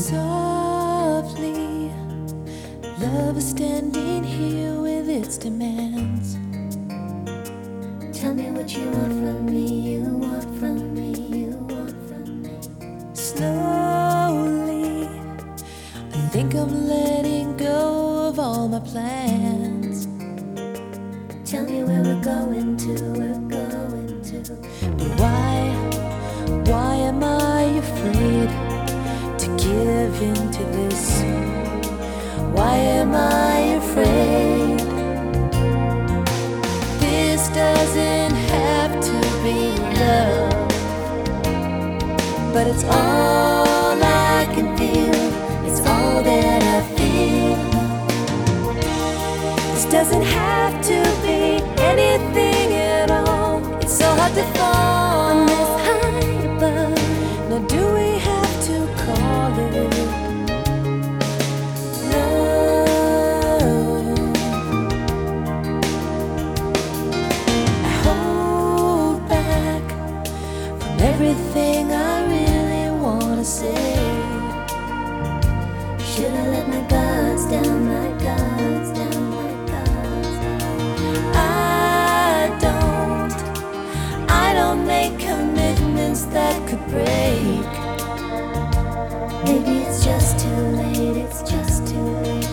Softly, love is standing here with its demands. Tell me what you want from me, you want from me, you want from me. Slowly, I think I'm letting go of all my plans. Tell me where we're going to, we're going to. But why am I afraid to give in to this? Why am I afraid? This doesn't have to be love, but it's all I can feel, it's all that I feel. This doesn't have to be anything at all. It's so hard to fall on this high above. Now do we have to call it love? I hold back from everything I really wanna say. Should I let my guards down, my guards down, my guards down? I don't make commitments that could break. Maybe it's just too late, it's just too late.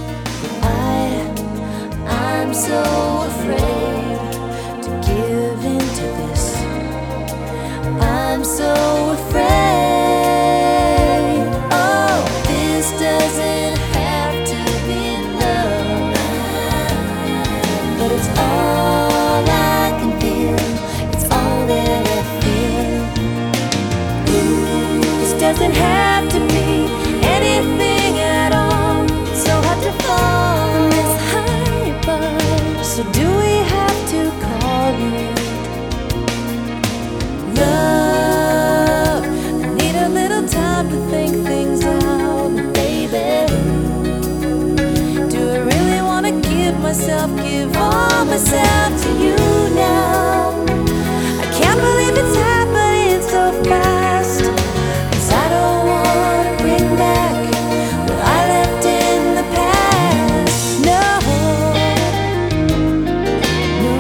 I'm so afraid to give in to this. I'm so afraid. Oh, this doesn't have to be love, but it's all I can feel, it's all that I feel. This doesn't have to be anything at all. It's so hard to fall from this high above. So do we have to call it love? I need a little time to think things out, baby. Do I really wanna give all myself to you now? I can't believe it's happening so fast, 'cause I don't wanna bring back what I left in the past. No, no.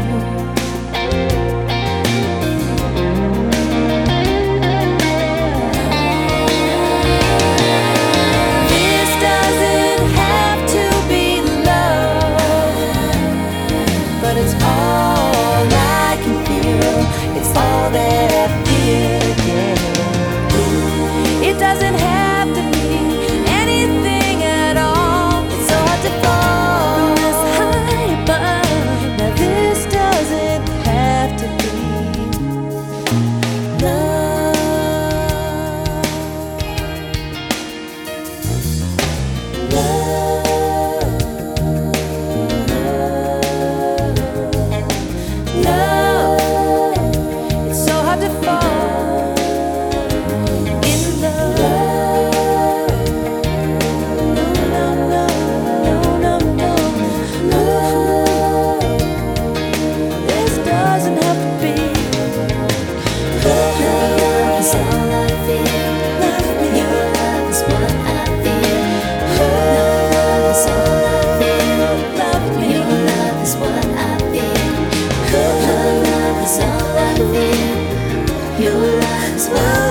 This doesn't have to be love, but it's all I can feel, it's all that I feel, yeah. It doesn't have to be anything at all. It's so hard to fall from this high above. Now this doesn't have to be love. Love, it's so hard to fall in love. No, no, no, no, no, no. This doesn't have to be Your love is all I feel. love me. Your love is what I feel. Your love is all I feel. Love me. Your love is what I feel. Your love is all I feel. Your love is what